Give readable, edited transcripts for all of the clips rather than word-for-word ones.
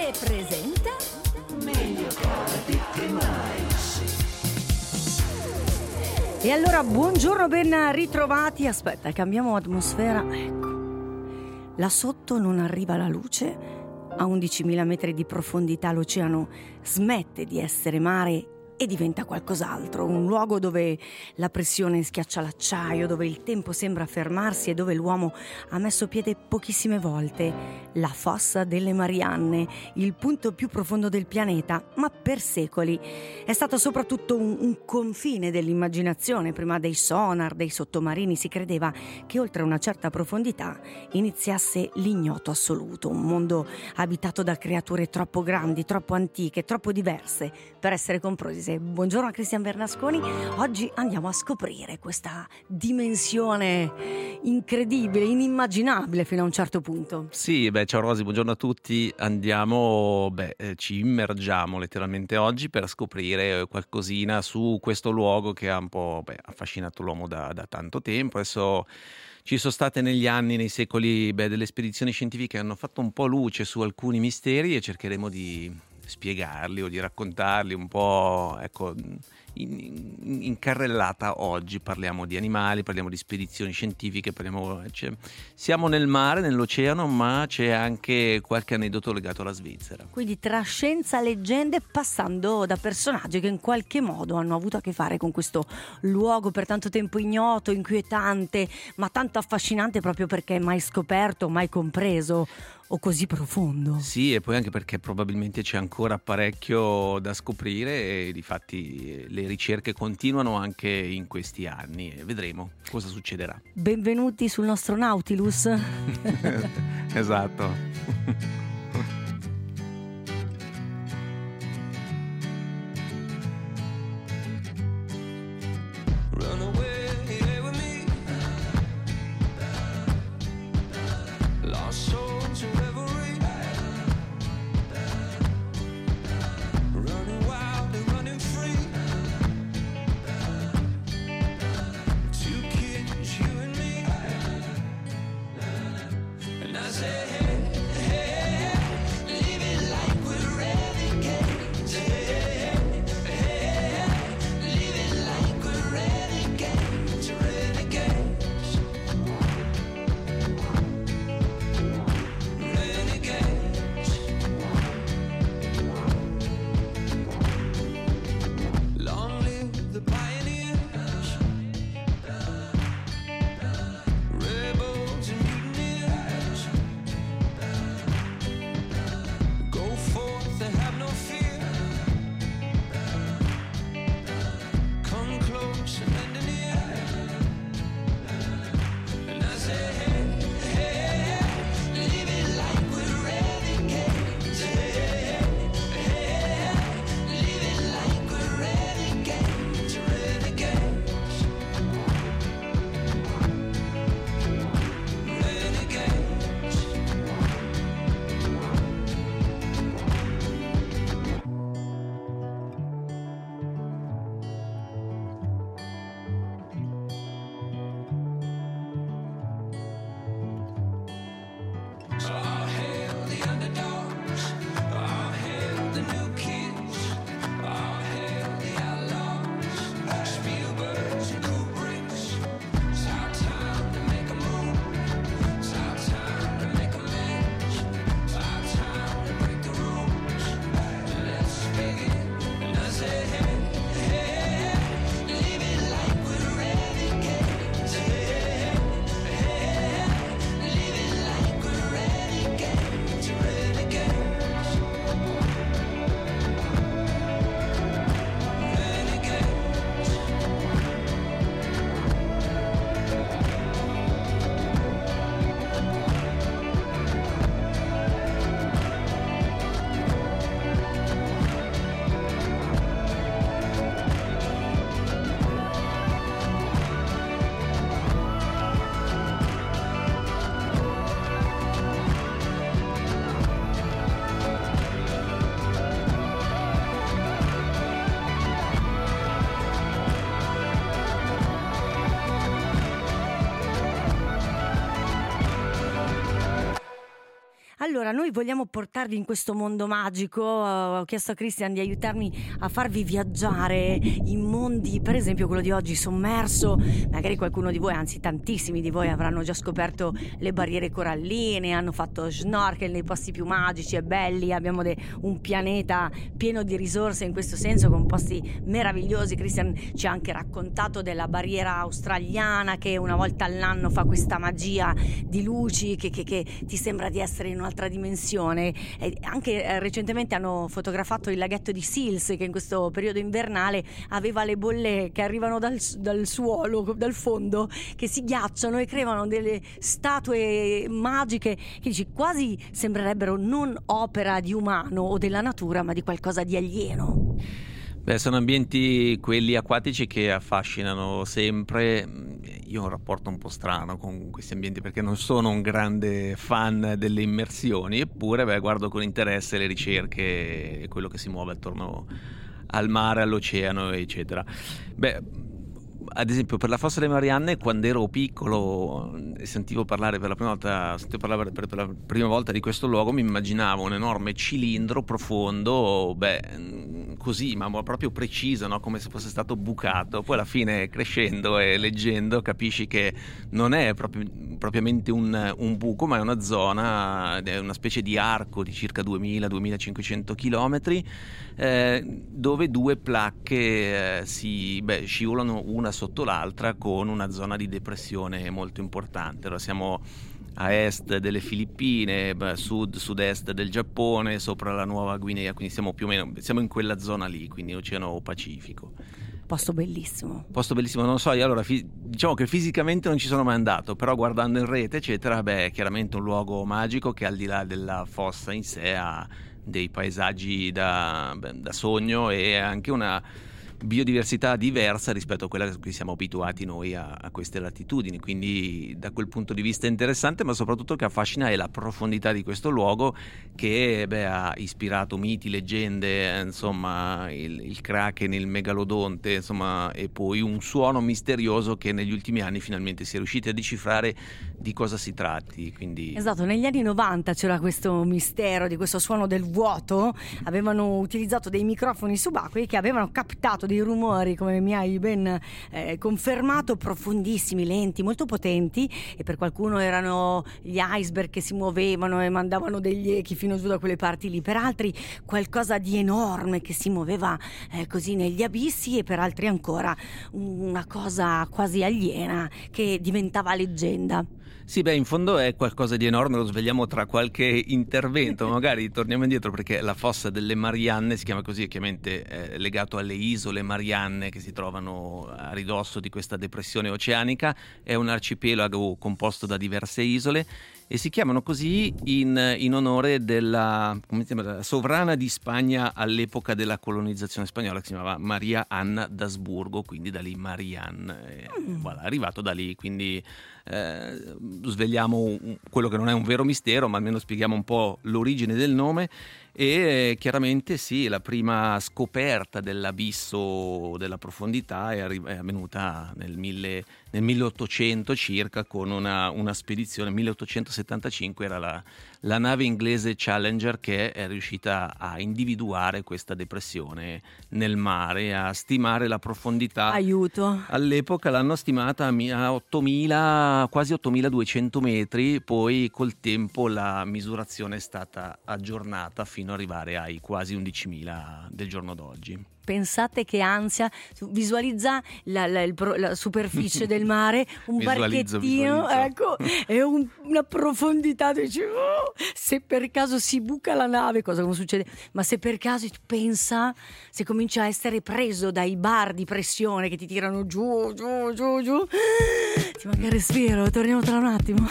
e presenta Meglio tardi che mai. E allora buongiorno, ben ritrovati. Aspetta, cambiamo atmosfera. Ecco, là sotto non arriva la luce. A 11.000 metri di profondità l'oceano smette di essere mare e diventa qualcos'altro, un luogo dove la pressione schiaccia l'acciaio, dove il tempo sembra fermarsi e dove l'uomo ha messo piede pochissime volte. La fossa delle Marianne, il punto più profondo del pianeta, ma per secoli è stato soprattutto un confine dell'immaginazione. Prima dei sonar, dei sottomarini, si credeva che oltre una certa profondità iniziasse l'ignoto assoluto, un mondo abitato da creature troppo grandi, troppo antiche, troppo diverse per essere comprese. Buongiorno a Cristian Bernasconi. Oggi andiamo a scoprire questa dimensione incredibile, inimmaginabile fino a un certo punto. Sì, ciao Rosy, buongiorno a tutti. Andiamo, ci immergiamo letteralmente oggi per scoprire qualcosina su questo luogo che ha un po' affascinato l'uomo da tanto tempo. Adesso ci sono state negli anni, nei secoli, delle spedizioni scientifiche che hanno fatto un po' luce su alcuni misteri e cercheremo di spiegarli o di raccontarli un po', ecco, in carrellata oggi. Parliamo di animali, parliamo di spedizioni scientifiche, siamo nel mare, nell'oceano, ma c'è anche qualche aneddoto legato alla Svizzera. Quindi tra scienza, leggende, passando da personaggi che in qualche modo hanno avuto a che fare con questo luogo per tanto tempo ignoto, inquietante, ma tanto affascinante proprio perché mai scoperto, mai compreso o così profondo. Sì, e poi anche perché probabilmente c'è ancora parecchio da scoprire e difatti le ricerche continuano anche in questi anni e vedremo cosa succederà. Benvenuti sul nostro Nautilus. Esatto. Allora, noi vogliamo portarvi in questo mondo magico. Ho chiesto a Christian di aiutarmi a farvi viaggiare in mondi, per esempio quello di oggi, sommerso. Magari qualcuno di voi, anzi tantissimi di voi, avranno già scoperto le barriere coralline, hanno fatto snorkel nei posti più magici e belli. Abbiamo un pianeta pieno di risorse in questo senso, con posti meravigliosi. Christian ci ha anche raccontato della barriera australiana, che una volta all'anno fa questa magia di luci che ti sembra di essere in un'altra dimensione. E anche recentemente hanno fotografato il laghetto di Sils, che in questo periodo invernale aveva le bolle che arrivano dal suolo, dal fondo, che si ghiacciano e creano delle statue magiche che dici quasi sembrerebbero non opera di umano o della natura, ma di qualcosa di alieno. Beh, sono ambienti, quelli acquatici, che affascinano sempre. Io ho un rapporto un po' strano con questi ambienti perché non sono un grande fan delle immersioni, eppure guardo con interesse le ricerche e quello che si muove attorno al mare, all'oceano, eccetera. Ad esempio, per la Fossa delle Marianne, quando ero piccolo e sentivo parlare per la prima volta di questo luogo, mi immaginavo un enorme cilindro profondo, così, ma proprio preciso, no? Come se fosse stato bucato. Poi alla fine, crescendo e leggendo, capisci che non è propriamente un buco, ma è una zona, è una specie di arco di circa 2000-2500 chilometri, dove due placche scivolano una sotto l'altra, con una zona di depressione molto importante. Allora, siamo a est delle Filippine, sud-est del Giappone, sopra la Nuova Guinea, quindi siamo in quella zona lì, quindi Oceano Pacifico. Posto bellissimo, non so, io allora diciamo che fisicamente non ci sono mai andato, però guardando in rete eccetera, è chiaramente un luogo magico che, al di là della fossa in sé, ha dei paesaggi da sogno e anche una biodiversità diversa rispetto a quella a cui siamo abituati noi a queste latitudini. Quindi da quel punto di vista è interessante, ma soprattutto che affascina è la profondità di questo luogo, che ha ispirato miti, leggende, insomma il kraken, il megalodonte, insomma, e poi un suono misterioso che negli ultimi anni finalmente si è riusciti a decifrare di cosa si tratti. Quindi... Esatto, negli anni 90 c'era questo mistero di questo suono del vuoto. Avevano utilizzato dei microfoni subacquei che avevano captato dei rumori, come mi hai ben confermato, profondissimi, lenti, molto potenti, e per qualcuno erano gli iceberg che si muovevano e mandavano degli echi fino giù da quelle parti lì, per altri qualcosa di enorme che si muoveva così negli abissi, e per altri ancora una cosa quasi aliena che diventava leggenda. Sì, in fondo è qualcosa di enorme, lo svegliamo tra qualche intervento, magari torniamo indietro, perché la Fossa delle Marianne si chiama così, chiaramente legato alle isole Marianne che si trovano a ridosso di questa depressione oceanica. È un arcipelago composto da diverse isole e si chiamano così in onore della sovrana di Spagna all'epoca della colonizzazione spagnola, che si chiamava Maria Anna d'Asburgo, quindi da lì Marianne, arrivato da lì, quindi svegliamo quello che non è un vero mistero, ma almeno spieghiamo un po' l'origine del nome. E chiaramente sì, la prima scoperta dell'abisso, della profondità è avvenuta nel 1800 circa, con una spedizione. 1875 era la nave inglese Challenger che è riuscita a individuare questa depressione nel mare, a stimare la profondità. Aiuto! All'epoca l'hanno stimata a 8.000, quasi 8.200 metri, poi col tempo la misurazione è stata aggiornata fino ad arrivare ai quasi 11.000 del giorno d'oggi. Pensate che ansia, visualizza la superficie del mare, un barchettino, ecco, e una profondità, dici, se per caso si buca la nave, cosa non succede? Ma se per caso pensa, se comincia a essere preso dai bar di pressione che ti tirano giù, ti manca il respiro, torniamo tra un attimo.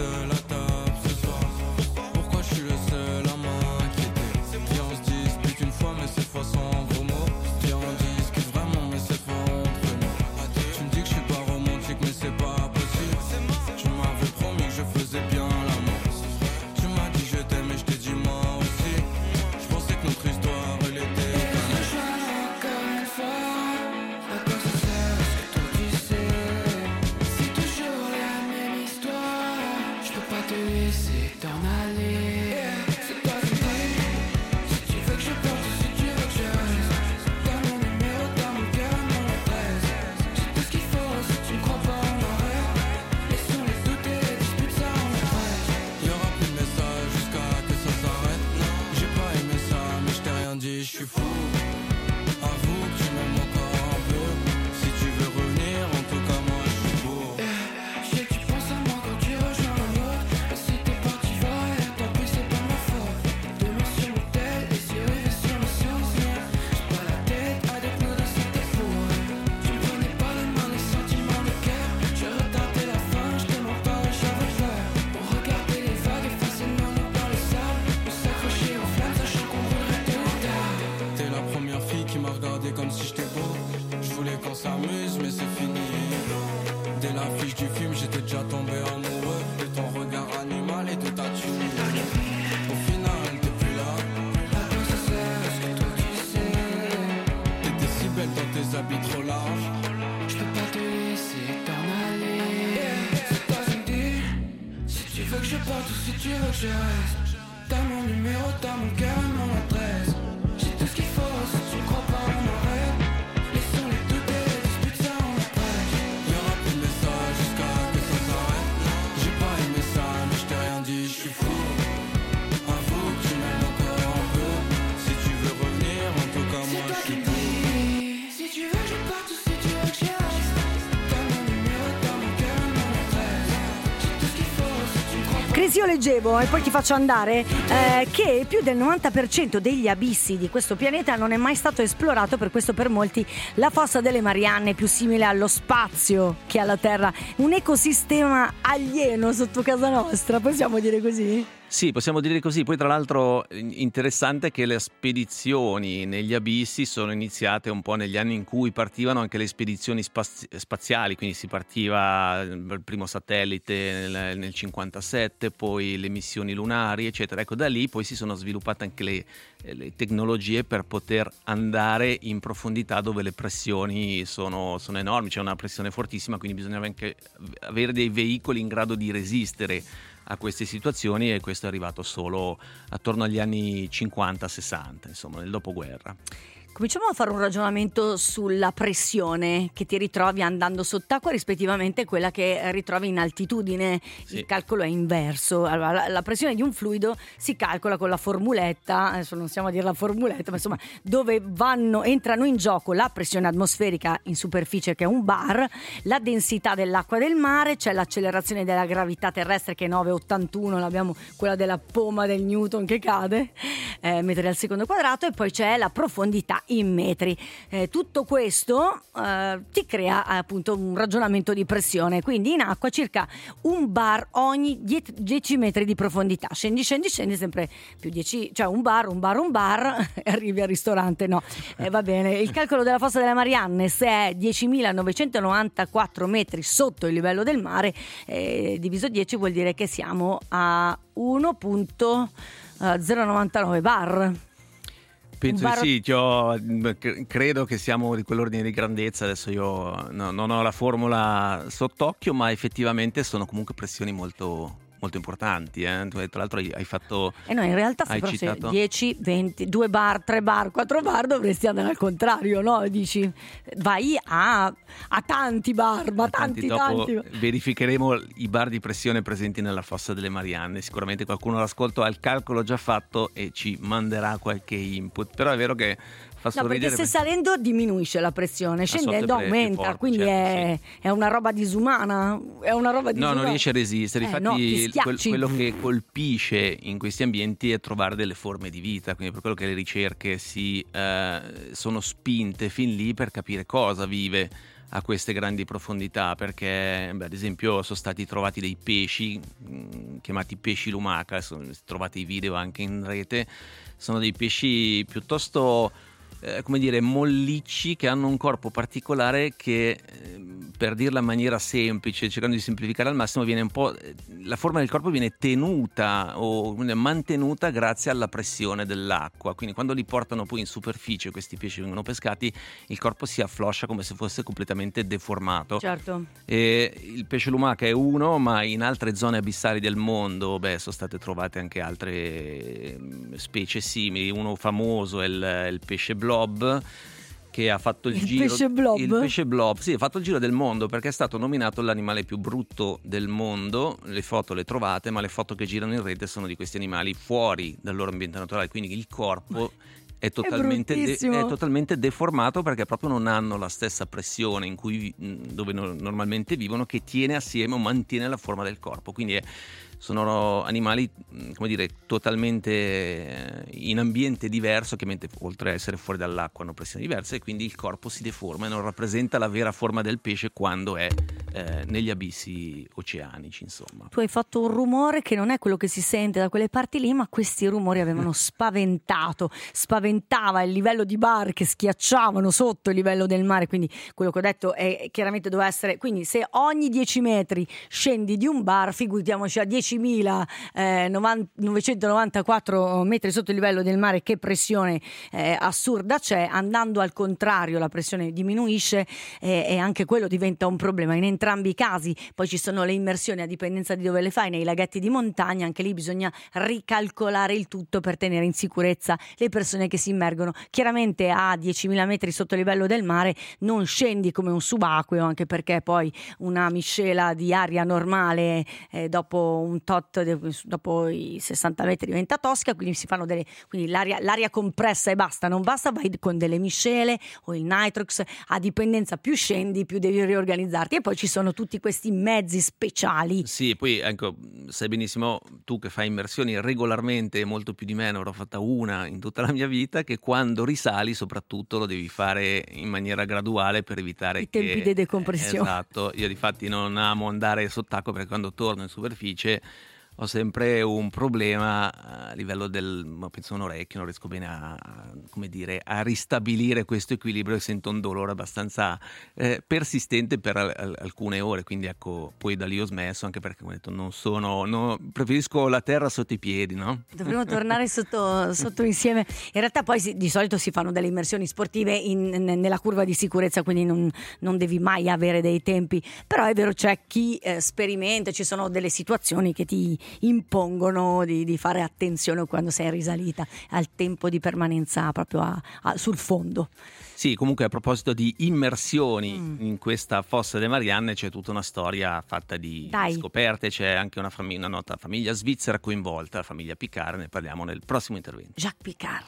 Pourquoi je suis le seul à m'inquiéter? Viens, on se dispute une Avoue que tu m'aimes encore un peu. Si tu veux revenir, en tout cas moi je suis beau. Je sais que tu penses à moi quand tu rejoins un autre. Et si t'es parti voir, tant pis c'est pas ma faute. Demain sur l'hôtel, les yeux rivés sur mes souvenirs. J'ai pas la tête à des pneus de c'était pour eux. Tu me prenais pas les mains, les sentiments, le cœur. Je retardais la fin, je te mens pas et j'avais peur. On regardait les vagues effacer nos noms dans le sable. On s'accrochait aux flammes, sachant qu'on brûlerait tôt ou tard. T'es la première fille qui m'a regardé comme si j'étais beau. Je voulais qu'on s'amuse mais c'est fini. Dès l'affiche du film j'étais déjà tombé amoureux de ton regard animal et de ta tune. Au final t'es plus là. À quoi ça sert, est-ce que toi tu sais? T'étais si belle dans tes habits trop larges. Je peux pas te laisser t'en aller. C'est toi qui me dis si tu veux que je parte ou si tu veux que je reste. T'as mon numéro, t'as mon cœur et mon adresse. J'ai tout ce qu'il faut si tu crois pas en mon rêve. Laissons les doutes et les disputes, ça on est prêt. Y'aura plus de messages jusqu'à que ça s'arrête. J'ai pas aimé ça mais je t'ai rien dit, je suis fou. Avoue que tu m'aimes encore un peu. Si tu veux revenir, en tout cas C'est moi toi je qui suis me dis si tu veux que je parte ou si tu veux que je reste. T'as mon numéro, t'as mon cœur et mon adresse. J'ai tout ce qu'il faut si tu crois pas. Cris, io leggevo e poi ti faccio andare che più del 90% degli abissi di questo pianeta non è mai stato esplorato, per questo per molti la fossa delle Marianne è più simile allo spazio che alla Terra, un ecosistema alieno sotto casa nostra, possiamo dire così? Sì, possiamo dire così. Poi tra l'altro interessante che le spedizioni negli abissi sono iniziate un po' negli anni in cui partivano anche le spedizioni spaziali, quindi si partiva il primo satellite nel 57, poi le missioni lunari, eccetera. Ecco, da lì poi si sono sviluppate anche le tecnologie per poter andare in profondità dove le pressioni sono enormi, c'è una pressione fortissima, quindi bisognava anche avere dei veicoli in grado di resistere a queste situazioni, e questo è arrivato solo attorno agli anni 50-60, insomma nel dopoguerra. Cominciamo a fare un ragionamento sulla pressione che ti ritrovi andando sott'acqua rispettivamente quella che ritrovi in altitudine. Sì. Il calcolo è inverso. Allora, la pressione di un fluido si calcola con la formuletta, adesso non stiamo a dire la formuletta, ma insomma dove entrano in gioco la pressione atmosferica in superficie, che è un bar, la densità dell'acqua del mare, c'è l'accelerazione della gravità terrestre che è 9,81, abbiamo quella della pomma del Newton che cade, metri al secondo quadrato, e poi c'è la profondità in metri. Tutto questo ti crea appunto un ragionamento di pressione, quindi in acqua circa un bar ogni 10 metri di profondità, scendi sempre più 10, cioè un bar e arrivi al ristorante, no, va bene. Il calcolo della fossa delle Marianne, se è 10.994 metri sotto il livello del mare, diviso 10 vuol dire che siamo a 1.099 bar. Penso di sì, credo che siamo di quell'ordine di grandezza. Adesso io non ho la formula sott'occhio, ma effettivamente sono comunque pressioni molto importanti. Tra l'altro hai fatto... no, in realtà se fosse 10, 20, 2 bar, 3 bar, 4 bar dovresti andare al contrario, no? Dici, vai a tanti bar, ma tanti. Verificheremo i bar di pressione presenti nella fossa delle Marianne. Sicuramente qualcuno all'ascolto ha il calcolo già fatto e ci manderà qualche input. Però è vero che fa sorridere. Perché se salendo diminuisce la pressione, scendendo aumenta, forte, quindi certo, è una roba disumana. No, non riesce a resistere. Infatti quello che colpisce in questi ambienti è trovare delle forme di vita, quindi per quello che le ricerche sono spinte fin lì per capire cosa vive a queste grandi profondità, perché ad esempio sono stati trovati dei pesci chiamati pesci lumaca, sono trovati i video anche in rete, sono dei pesci piuttosto mollicci, che hanno un corpo particolare che, per dirla in maniera semplice, cercando di semplificare al massimo, viene un po', la forma del corpo viene tenuta o mantenuta grazie alla pressione dell'acqua, quindi quando li portano poi in superficie, questi pesci vengono pescati, il corpo si affloscia come se fosse completamente deformato. Certo. E il pesce lumaca è uno, ma in altre zone abissali del mondo sono state trovate anche altre specie simili. Uno famoso è il pesce blob, che ha fatto il giro. Il pesce blob, sì, ha fatto il giro del mondo perché è stato nominato l'animale più brutto del mondo. Le foto le trovate, ma le foto che girano in rete sono di questi animali fuori dal loro ambiente naturale, quindi il corpo è totalmente, bruttissimo. è totalmente deformato, perché proprio non hanno la stessa pressione in cui dove normalmente vivono, che tiene assieme o mantiene la forma del corpo. Quindi sono animali, come dire, totalmente in ambiente diverso, che oltre a essere fuori dall'acqua hanno pressioni diverse, e quindi il corpo si deforma e non rappresenta la vera forma del pesce quando è negli abissi oceanici, insomma. Tu hai fatto un rumore che non è quello che si sente da quelle parti lì, ma questi rumori avevano spaventava il livello di bar che schiacciavano sotto il livello del mare. Quindi quello che ho detto è chiaramente doveva essere, quindi se ogni 10 metri scendi di un bar, figuriamoci a 10.994 metri sotto il livello del mare, che pressione assurda c'è. Andando al contrario la pressione diminuisce, e anche quello diventa un problema in entrambi i casi. Poi ci sono le immersioni a dipendenza di dove le fai, nei laghetti di montagna, anche lì bisogna ricalcolare il tutto per tenere in sicurezza le persone che si immergono. Chiaramente a 10.000 metri sotto il livello del mare non scendi come un subacqueo, anche perché poi una miscela di aria normale dopo un tot, dopo i 60 metri diventa tosca, quindi si fanno quindi l'aria compressa e basta, non basta, vai con delle miscele o il nitrox, a dipendenza più scendi più devi riorganizzarti. E poi ci sono tutti questi mezzi speciali. Sì, poi ecco, sai benissimo tu che fai immersioni regolarmente, molto più di me, ne avrò fatta una in tutta la mia vita, che quando risali soprattutto lo devi fare in maniera graduale per evitare i tempi di decompressione. Esatto, io difatti non amo andare sott'acqua, perché quando torno in superficie ho sempre un problema a livello penso un orecchio, non riesco bene a ristabilire questo equilibrio, e sento un dolore abbastanza persistente per alcune ore. Quindi ecco, poi da lì ho smesso, anche perché, come detto, preferisco la terra sotto i piedi, no? Dovremmo tornare sotto insieme. In realtà poi di solito si fanno delle immersioni sportive nella curva di sicurezza, quindi non devi mai avere dei tempi. Però è vero, c'è chi sperimenta, ci sono delle situazioni che ti impongono di fare attenzione quando sei in risalita al tempo di permanenza proprio sul fondo. Sì, comunque a proposito di immersioni in questa fossa delle Marianne, c'è tutta una storia fatta di scoperte. C'è anche una nota famiglia svizzera coinvolta, la famiglia Picard. Ne parliamo nel prossimo intervento. Jacques Picard,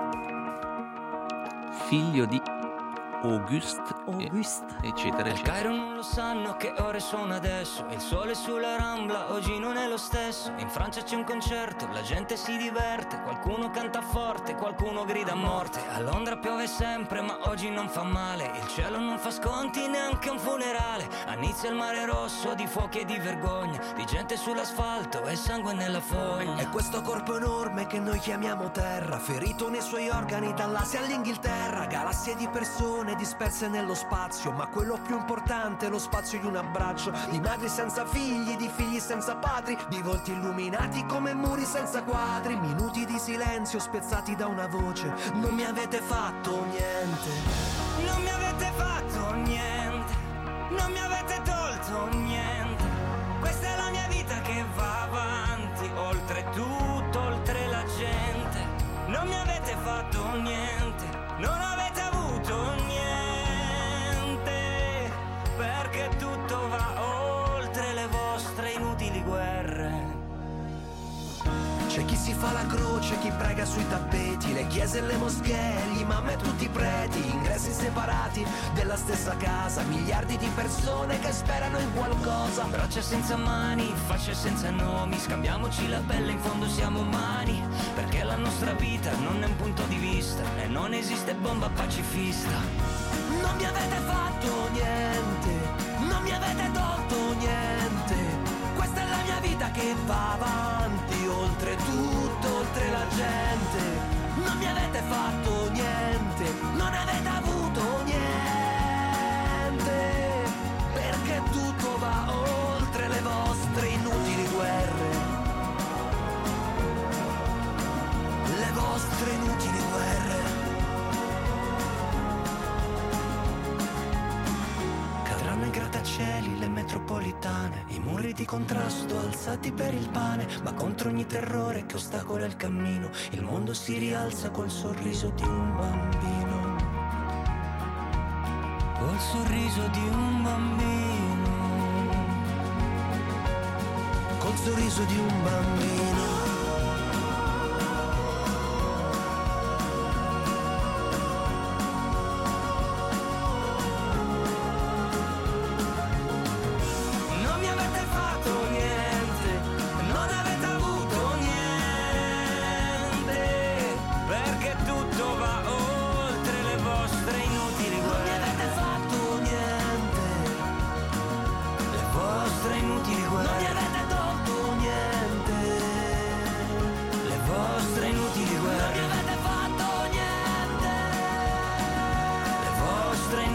figlio di Auguste, eccetera, Al eccetera. Cairo non lo sanno che ore sono adesso. Il sole sulla Rambla oggi non è lo stesso. In Francia c'è un concerto, la gente si diverte. Qualcuno canta forte, qualcuno grida a morte. A Londra piove sempre ma oggi non fa male. Il cielo non fa sconti, neanche un funerale. A Nizza il mare rosso di fuochi e di vergogna, di gente sull'asfalto e sangue nella fogna. E questo corpo enorme che noi chiamiamo terra, ferito nei suoi organi dall'Asia all'Inghilterra. Galassie di persone disperse nello spazio, ma quello più importante è lo spazio di un abbraccio, di madri senza figli, di figli senza padri, di volti illuminati come muri senza quadri, minuti di silenzio spezzati da una voce: non mi avete fatto niente, Non mi avete fatto niente, non mi avete tolto niente. Questa è la mia vita che va avanti, oltre tutto, oltre la gente. Non mi avete fatto niente, non avete avuto niente, perché tutto va oltre le vostre inutili guerre. C'è chi si fa la croce, chi prega sui tappeti, le chiese e le moschee, gli imam e tutti i preti, ingressi separati della stessa casa, miliardi di persone che sperano in qualcosa. Braccia senza mani, facce senza nomi, scambiamoci la pelle, in fondo siamo umani, perché la nostra vita non è un punto di vista e non esiste bomba pacifista. Non mi avete fatto niente, non mi avete tolto niente, questa è la mia vita che va avanti, oltre tutto, oltre la gente. Non mi avete fatto niente, non avete avuto niente, perché tutto va oltre le vostre inutili guerre, le vostre inutili guerre. Cadranno i grattacieli, le metropolitane, i muri di contrasto alzati per il pane, ma contro ogni terrore che ostacola il cammino, il mondo si rialza col sorriso di un bambino. Col sorriso di un bambino. Col sorriso di un bambino.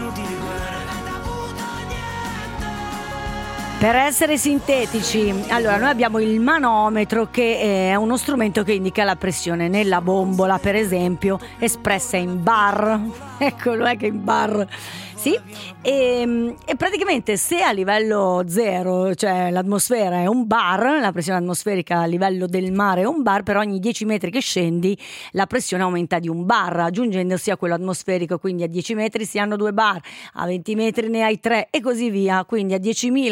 inutili guerre. Per essere sintetici, allora noi abbiamo il manometro, che è uno strumento che indica la pressione nella bombola, per esempio, espressa in bar. Eccolo, è che in bar. Sì, e praticamente se a livello zero, cioè l'atmosfera è un bar, la pressione atmosferica a livello del mare è un bar, per ogni 10 metri che scendi la pressione aumenta di un bar, aggiungendosi a quello atmosferico, quindi a 10 metri si hanno 2 bar, a 20 metri ne hai 3 e così via, quindi a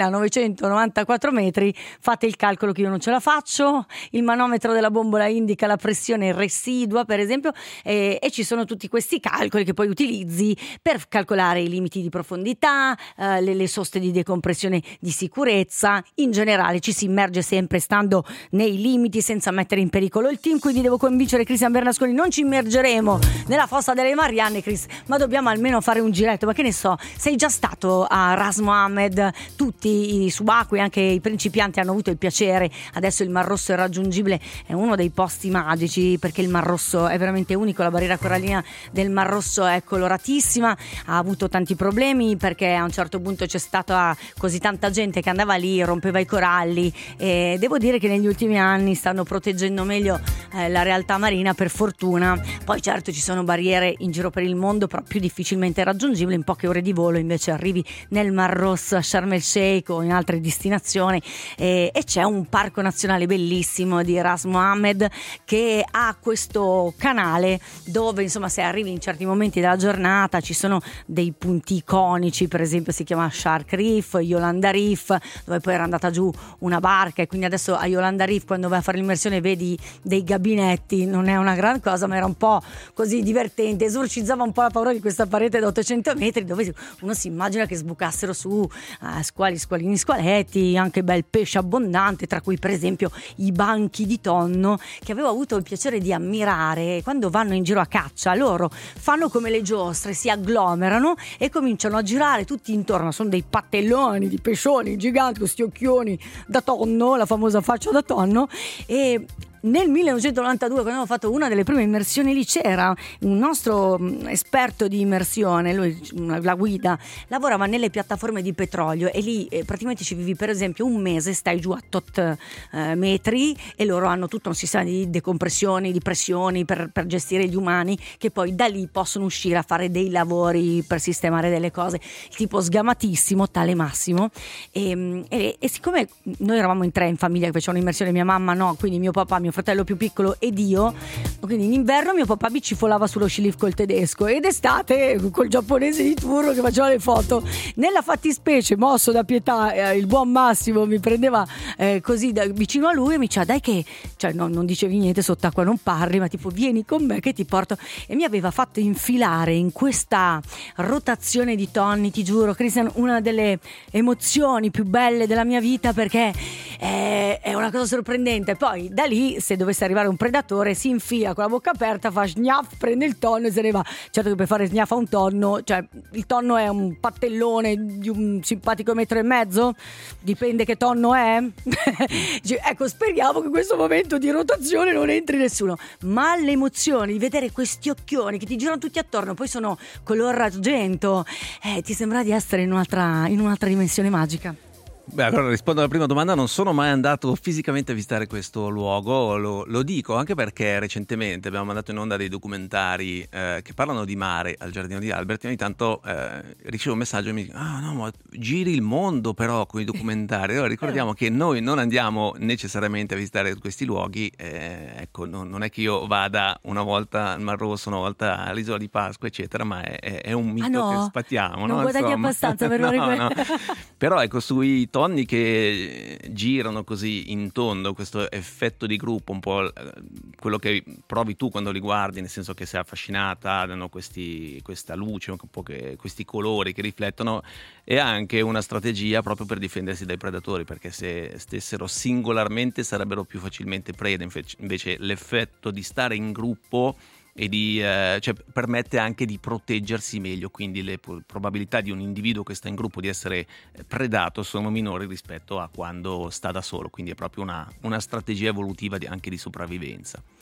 10.994 metri fate il calcolo che io non ce la faccio, il manometro della bombola indica la pressione residua, per esempio, e ci sono tutti questi calcoli che poi utilizzi per calcolare i limiti di profondità, le soste di decompressione di sicurezza. In generale ci si immerge sempre stando nei limiti senza mettere in pericolo il team, quindi devo convincere Cristian Bernasconi, non ci immergeremo nella fossa delle Marianne, Chris, ma dobbiamo almeno fare un giretto, ma che ne so, sei già stato a Ras Mohammed? Tutti i subacquei, anche i principianti hanno avuto il piacere, adesso il Mar Rosso è raggiungibile, è uno dei posti magici perché il Mar Rosso è veramente unico, la barriera corallina del Mar Rosso è coloratissima, ha avuto tanti problemi perché a un certo punto c'è stata così tanta gente che andava lì, rompeva i coralli, e devo dire che negli ultimi anni stanno proteggendo meglio la realtà marina, per fortuna. Poi certo ci sono barriere in giro per il mondo, però più difficilmente raggiungibili. In poche ore di volo invece arrivi nel Mar Rosso, a Sharm el Sheikh o in altre destinazioni, e c'è un parco nazionale bellissimo di Ras Mohammed che ha questo canale dove insomma se arrivi in certi momenti della giornata ci sono dei punti iconici, per esempio si chiama Shark Reef, Yolanda Reef, dove poi era andata giù una barca, e quindi adesso a Yolanda Reef quando vai a fare l'immersione vedi dei gabinetti, non è una gran cosa ma era un po' così divertente, esorcizzava un po' la paura di questa parete da 800 metri dove uno si immagina che sbucassero su squalini, squaletti, anche bel pesce abbondante, tra cui per esempio i banchi di tonno che avevo avuto il piacere di ammirare. Quando vanno in giro a caccia loro fanno come le giostre, si agglomerano e cominciano a girare tutti intorno, sono dei pattelloni di pescioni giganti con sti occhioni da tonno, la famosa faccia da tonno. E nel 1992, quando abbiamo fatto una delle prime immersioni lì, c'era un nostro esperto di immersione, lui, la guida, lavorava nelle piattaforme di petrolio e lì praticamente ci vivi per esempio un mese, stai giù a tot metri e loro hanno tutto un sistema di decompressioni, di pressioni per gestire gli umani, che poi da lì possono uscire a fare dei lavori per sistemare delle cose, il tipo sgamatissimo, tale Massimo, e siccome noi eravamo in 3 in famiglia che facevano immersione, mia mamma no, quindi mio papà, mio fratello più piccolo ed io, quindi in inverno mio papà bicifolava sullo sciliff col tedesco ed estate col giapponese di turno che faceva le foto. Nella fattispecie, mosso da pietà, il buon Massimo mi prendeva così vicino a lui e mi diceva dai che, cioè non dicevi niente, sott'acqua non parli, ma tipo vieni con me che ti porto, e mi aveva fatto infilare in questa rotazione di tonni, ti giuro Cristian, una delle emozioni più belle della mia vita, perché è una cosa sorprendente. Poi da lì, se dovesse arrivare un predatore, si infila con la bocca aperta, fa sgnaff, prende il tonno e se ne va. Certo che per fare sgnaff a un tonno, cioè il tonno è un pattellone di un simpatico 1,5 metri, dipende che tonno è. Ecco, speriamo che in questo momento di rotazione non entri nessuno, ma l'emozione di vedere questi occhioni che ti girano tutti attorno, poi sono color argento, ti sembra di essere in un'altra dimensione magica. Beh, allora rispondo alla prima domanda, non sono mai andato fisicamente a visitare questo luogo, lo dico anche perché recentemente abbiamo mandato in onda dei documentari che parlano di mare al Giardino di Albert e ogni tanto ricevo un messaggio e mi dicono no, ma giri il mondo però con i documentari. Allora ricordiamo che noi non andiamo necessariamente a visitare questi luoghi, ecco, non è che io vada una volta al Mar Rosso, una volta all'isola di Pasqua eccetera, ma è un mito che spattiamo, non guadagni abbastanza per no. Però ecco, sui tonni che girano così in tondo, questo effetto di gruppo, un po' quello che provi tu quando li guardi, nel senso che sei affascinata, hanno questa luce, un po' questi colori che riflettono, e anche una strategia proprio per difendersi dai predatori, perché se stessero singolarmente sarebbero più facilmente preda, invece l'effetto di stare in gruppo e cioè permette anche di proteggersi meglio, quindi le probabilità di un individuo che sta in gruppo di essere predato sono minori rispetto a quando sta da solo, quindi è proprio una strategia evolutiva anche di sopravvivenza.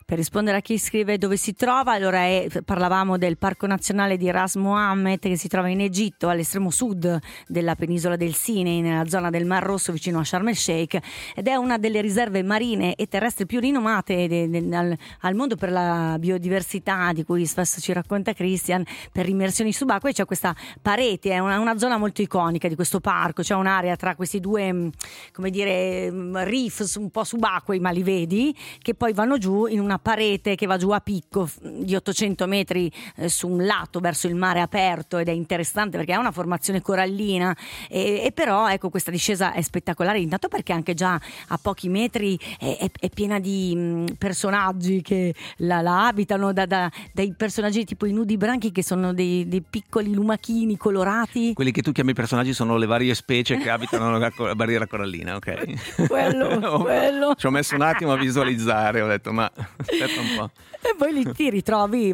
Per rispondere a chi scrive dove si trova, allora parlavamo del Parco Nazionale di Ras Mohammed, che si trova in Egitto, all'estremo sud della penisola del Sinai, nella zona del Mar Rosso vicino a Sharm el Sheikh, ed è una delle riserve marine e terrestri più rinomate al mondo per la biodiversità, di cui spesso ci racconta Christian, per immersioni subacquee. C'è questa parete, è una zona molto iconica di questo parco, c'è un'area tra questi due, come dire, reef un po' subacquei, ma li vedi, che poi vanno giù in una parete che va giù a picco di 800 metri su un lato verso il mare aperto, ed è interessante perché ha una formazione corallina e però ecco, questa discesa è spettacolare, intanto perché anche già a pochi metri è piena di personaggi che la abitano, dai personaggi tipo i nudibranchi, che sono dei piccoli lumachini colorati. Quelli che tu chiami personaggi sono le varie specie che abitano la barriera corallina, ok? Quello. Ci ho messo un attimo a visualizzare, ho detto ma aspetta un po'. E poi lì ti ritrovi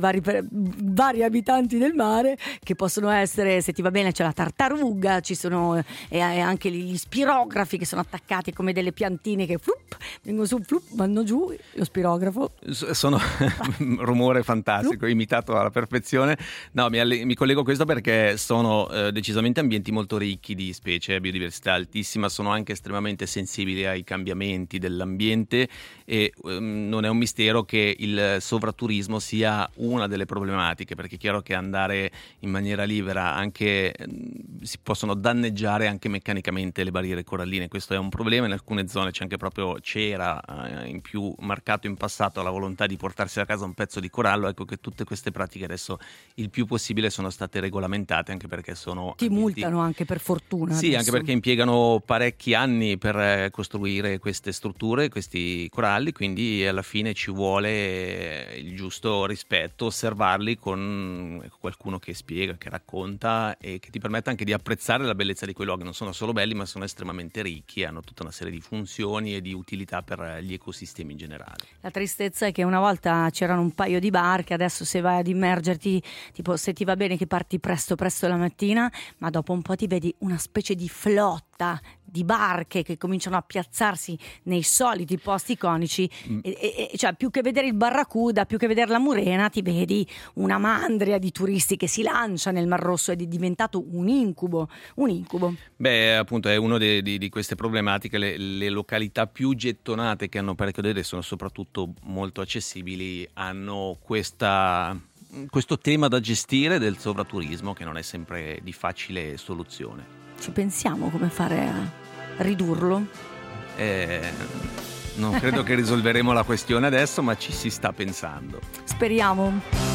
vari abitanti del mare, che possono essere, se ti va bene c'è la tartaruga, ci sono anche gli spirografi che sono attaccati come delle piantine che vengono su, vanno giù, lo spirografo. Sono rumore fantastico, imitato alla perfezione. No, mi collego a questo perché sono decisamente ambienti molto ricchi di specie, biodiversità altissima, sono anche estremamente sensibili ai cambiamenti dell'ambiente e non è un mistero che il sovraturismo sia una delle problematiche, perché è chiaro che andare in maniera libera anche si possono danneggiare anche meccanicamente le barriere coralline. Questo è un problema, in alcune zone c'era in più marcato in passato la volontà di portarsi a casa un pezzo di corallo. Ecco che tutte queste pratiche adesso il più possibile sono state regolamentate, anche perché sono multano anche, per fortuna. Sì, adesso. Anche perché impiegano parecchi anni per costruire queste strutture, questi coralli, quindi alla fine ci vuole il giusto rispetto, osservarli con qualcuno che spiega, che racconta e che ti permette anche di apprezzare la bellezza di quei luoghi. Non sono solo belli, ma sono estremamente ricchi, hanno tutta una serie di funzioni e di utilità per gli ecosistemi in generale. La tristezza è che una volta c'erano un paio di barche, adesso se vai ad immergerti, tipo se ti va bene che parti presto la mattina, ma dopo un po' ti vedi una specie di flotta di barche che cominciano a piazzarsi nei soliti posti iconici e cioè più che vedere il barracuda, più che vedere la murena, ti vedi una mandria di turisti che si lancia nel Mar Rosso ed è diventato un incubo. Beh, appunto è uno di queste problematiche. Le località più gettonate, che hanno parecchio da vedere, sono soprattutto molto accessibili, hanno questo tema da gestire del sovraturismo, che non è sempre di facile soluzione. Ci pensiamo come fare a ridurlo? Non credo che risolveremo la questione adesso, ma ci si sta pensando. Speriamo.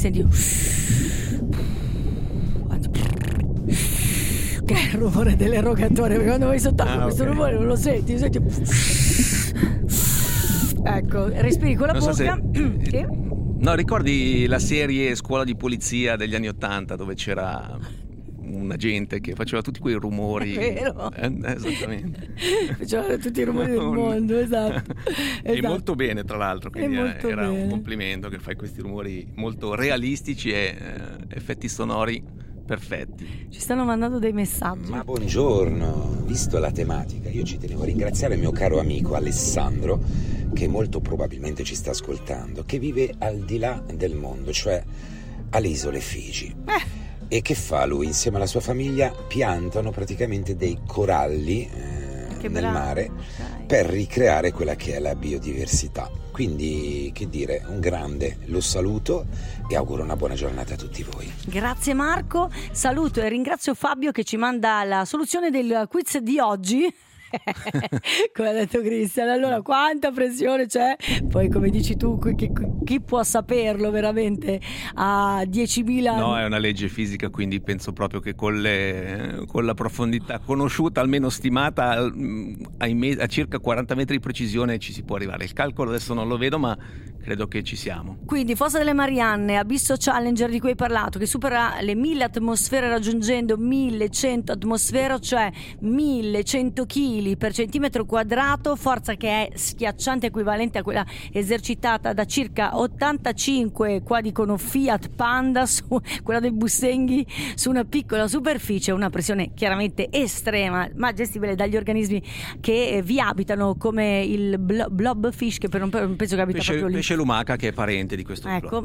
senti che è il rumore dell'erogatore, perché quando vai sott'acqua questo rumore non lo senti. Ecco, respiri con la Non so bocca. Sì. No, ricordi la serie Scuola di polizia degli anni '80 dove c'era un agente che faceva tutti quei rumori? È vero. Esattamente. Facevano tutti i rumori del mondo, esatto. E molto bene, tra l'altro, quindi molto era bene. un complimento che fai questi rumori molto realistici e effetti sonori perfetti. Ci stanno mandando dei messaggi. Ma buongiorno, visto la tematica, io ci tenevo a ringraziare il mio caro amico Alessandro, che molto probabilmente ci sta ascoltando, che vive al di là del mondo, cioè alle isole Figi. E che fa lui? Insieme alla sua famiglia piantano praticamente dei coralli nel mare per ricreare quella che è la biodiversità. Quindi, che dire, un grande, lo saluto e auguro una buona giornata a tutti voi. Grazie Marco, saluto e ringrazio Fabio che ci manda la soluzione del quiz di oggi. Come ha detto Cristian, allora quanta pressione c'è, poi come dici tu, chi può saperlo veramente a 10.000? No, è una legge fisica, quindi penso proprio che con la profondità conosciuta, almeno stimata a circa 40 metri di precisione ci si può arrivare. Il calcolo adesso non lo vedo, ma credo che ci siamo. Quindi Fossa delle Marianne, abisso Challenger di cui hai parlato, che supera le 1000 atmosfere raggiungendo 1100 atmosfere, cioè 1100 kg per centimetro quadrato, forza che è schiacciante, equivalente a quella esercitata da circa 85, qua dicono Fiat Panda, quella dei Bussenghi, su una piccola superficie, una pressione chiaramente estrema, ma gestibile dagli organismi che vi abitano, come il blobfish, che penso che abita proprio lì. Pesce lumaca, che è parente di questo ecco.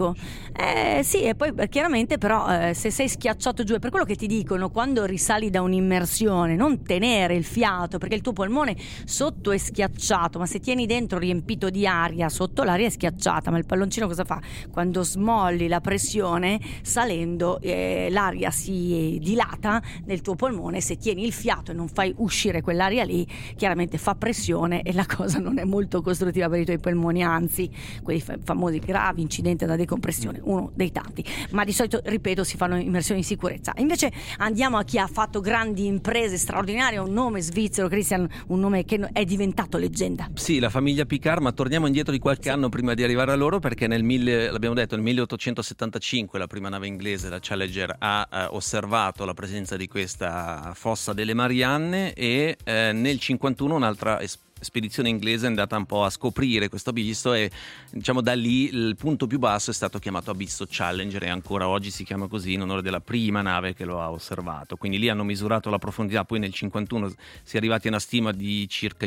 Sì, e poi chiaramente però se sei schiacciato giù, è per quello che ti dicono quando risali da un'immersione non tenere il fiato, perché il tuo polmone sotto è schiacciato, ma se tieni dentro riempito di aria, sotto l'aria è schiacciata, ma il palloncino cosa fa? Quando smolli la pressione salendo, l'aria si dilata nel tuo polmone, se tieni il fiato e non fai uscire quell'aria lì, chiaramente fa pressione e la cosa non è molto costruttiva per i tuoi polmoni, anzi quei famosi gravi incidenti da decompressione, uno dei tanti, ma di solito, ripeto, si fanno immersioni in sicurezza. Invece andiamo a chi ha fatto grandi imprese straordinarie, un nome svizzero, Christian, un nome che è diventato leggenda. Sì, la famiglia Picard, ma torniamo indietro di qualche anno prima di arrivare a loro, perché l'abbiamo detto, nel 1875 la prima nave inglese, la Challenger, ha osservato la presenza di questa fossa delle Marianne e nel 51 un'altra spedizione inglese è andata un po' a scoprire questo abisso e diciamo da lì il punto più basso è stato chiamato abisso Challenger e ancora oggi si chiama così in onore della prima nave che lo ha osservato. Quindi lì hanno misurato la profondità, poi nel 51 si è arrivati a una stima di circa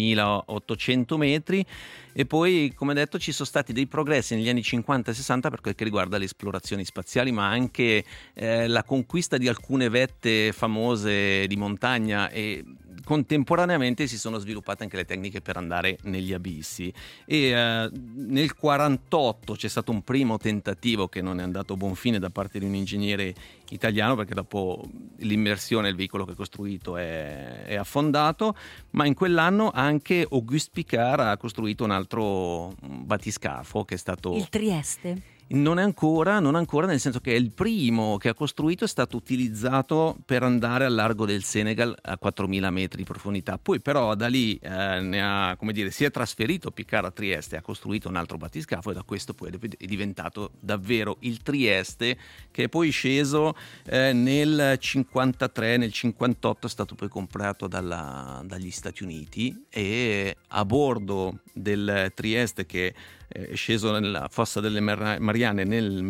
10.800 metri e poi, come detto, ci sono stati dei progressi negli anni 50 e 60 per quel che riguarda le esplorazioni spaziali, ma anche la conquista di alcune vette famose di montagna, e contemporaneamente si sono sviluppate anche le tecniche per andare negli abissi e nel 48 c'è stato un primo tentativo che non è andato a buon fine da parte di un ingegnere italiano, perché dopo l'immersione il veicolo che ha costruito è affondato, ma in quell'anno anche Auguste Piccard ha costruito un altro battiscafo che è stato il Trieste. Non ancora, nel senso che il primo che ha costruito è stato utilizzato per andare al largo del Senegal a 4.000 metri di profondità. Poi però da lì si è trasferito Piccard a Trieste, ha costruito un altro battiscafo e da questo poi è diventato davvero il Trieste, che è poi sceso nel 53, nel 58 è stato poi comprato dagli Stati Uniti e a bordo del Trieste, che è sceso nella fossa delle Marianne nel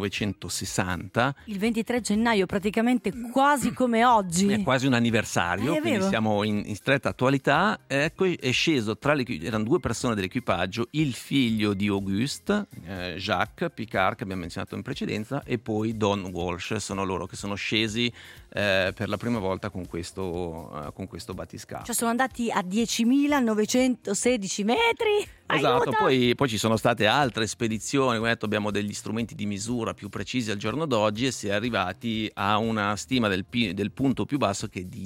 1960. Il 23 gennaio, praticamente quasi come oggi. È quasi un anniversario, quindi vero. siamo in stretta attualità. Ecco, è sceso erano due persone dell'equipaggio, il figlio di Auguste, Jacques Piccard, che abbiamo menzionato in precedenza, e poi Don Walsh. Sono loro che sono scesi per la prima volta con questo battiscafo. Cioè sono andati a 10.916 metri. Esatto, Aiuto! poi ci sono state altre spedizioni, come detto abbiamo degli strumenti di misura più precisi al giorno d'oggi e si è arrivati a una stima del punto più basso che è di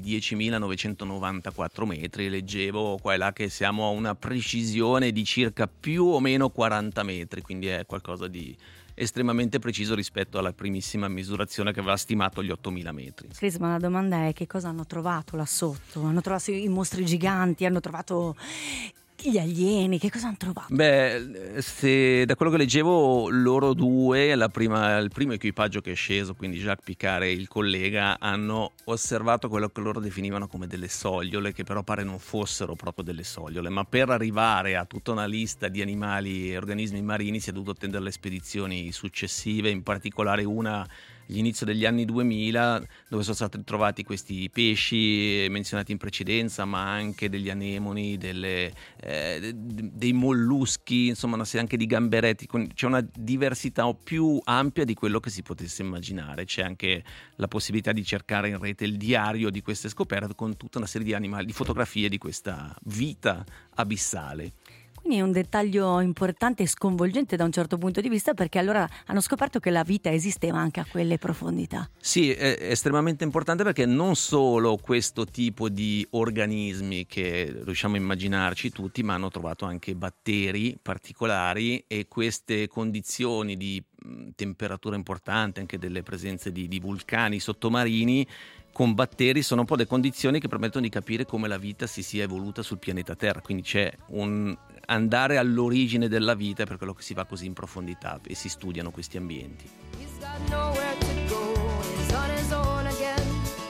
10.994 metri. Leggevo qua e là che siamo a una precisione di circa più o meno 40 metri, quindi è qualcosa di estremamente preciso rispetto alla primissima misurazione che aveva stimato gli 8.000 metri. Chris, ma la domanda è: che cosa hanno trovato là sotto? Hanno trovato i mostri giganti, hanno trovato gli alieni, che cosa hanno trovato? Beh, da quello che leggevo, loro due, il primo equipaggio che è sceso, quindi Jacques Picard e il collega, hanno osservato quello che loro definivano come delle sogliole, che però pare non fossero proprio delle sogliole, ma per arrivare a tutta una lista di animali e organismi marini si è dovuto attendere le spedizioni successive, in particolare una all'inizio degli anni 2000, dove sono stati trovati questi pesci menzionati in precedenza, ma anche degli anemoni, dei molluschi, insomma una serie anche di gamberetti. C'è una diversità più ampia di quello che si potesse immaginare. C'è anche la possibilità di cercare in rete il diario di queste scoperte con tutta una serie di animali, di fotografie di questa vita abissale. Quindi è un dettaglio importante e sconvolgente da un certo punto di vista, perché allora hanno scoperto che la vita esisteva anche a quelle profondità. Sì, è estremamente importante, perché non solo questo tipo di organismi che riusciamo a immaginarci tutti, ma hanno trovato anche batteri particolari, e queste condizioni di temperatura importante, anche delle presenze di vulcani sottomarini con batteri, sono un po' le condizioni che permettono di capire come la vita si sia evoluta sul pianeta Terra. Quindi c'è un andare all'origine della vita, per quello che si va così in profondità e si studiano questi ambienti. He's got nowhere to go, he's on his own again.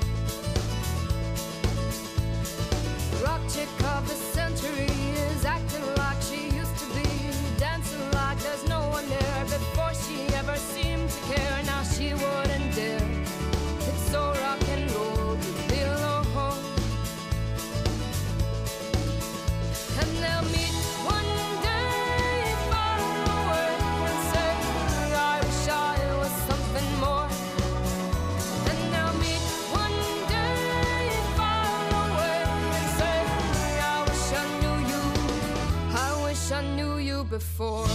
Rock chick of the century is acting like she used to be, dancing like there's no one there. Before she ever seemed to care, now she wouldn't dare. It's so rock and roll to be alone. And they'll meet one day far away and say, I wish I was something more. And they'll meet one day far away and say, I wish I knew you, I wish I knew you before.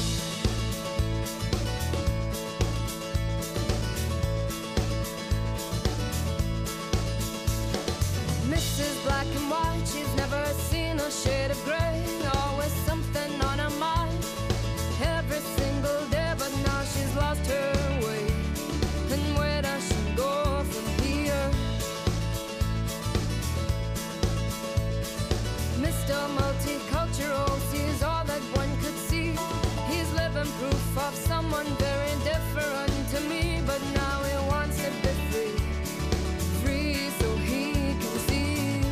Mrs. Black and White, she's never seen a shade of grey. Always something on her mind, every single day, but now she's lost her way. And where does she go from here? Mr. Multicultural sees all that one could see. He's living proof of someone very different to me, but now he wants to be free, free so he can see.